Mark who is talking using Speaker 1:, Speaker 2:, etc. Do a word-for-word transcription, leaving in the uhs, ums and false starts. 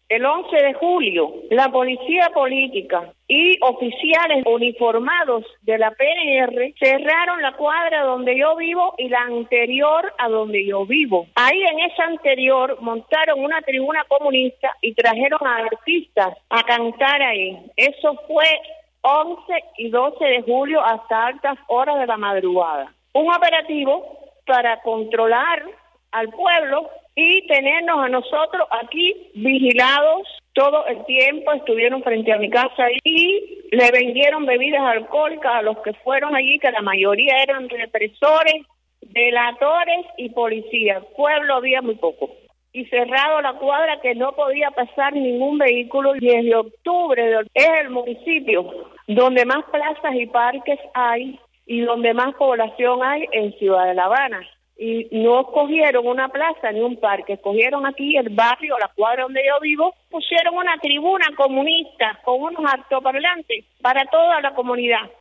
Speaker 1: El once de julio, la policía política y oficiales uniformados de la P N R cerraron la cuadra donde yo vivo y la anterior a donde yo vivo. Ahí en esa anterior montaron una tribuna comunista y trajeron a artistas a cantar ahí. Eso fue once y doce de julio hasta altas horas de la madrugada. Un operativo para controlar al pueblo y tenernos a nosotros aquí vigilados todo el tiempo. Estuvieron frente a mi casa y le vendieron bebidas alcohólicas a los que fueron allí, que la mayoría eran represores, delatores y policías. Pueblo había muy poco. Y cerrado la cuadra, que no podía pasar ningún vehículo. Y desde octubre es el municipio donde más plazas y parques hay y donde más población hay en Ciudad de La Habana. Y no escogieron una plaza ni un parque, escogieron aquí el barrio, la cuadra donde yo vivo, pusieron una tribuna comunista con unos altoparlantes para toda la comunidad.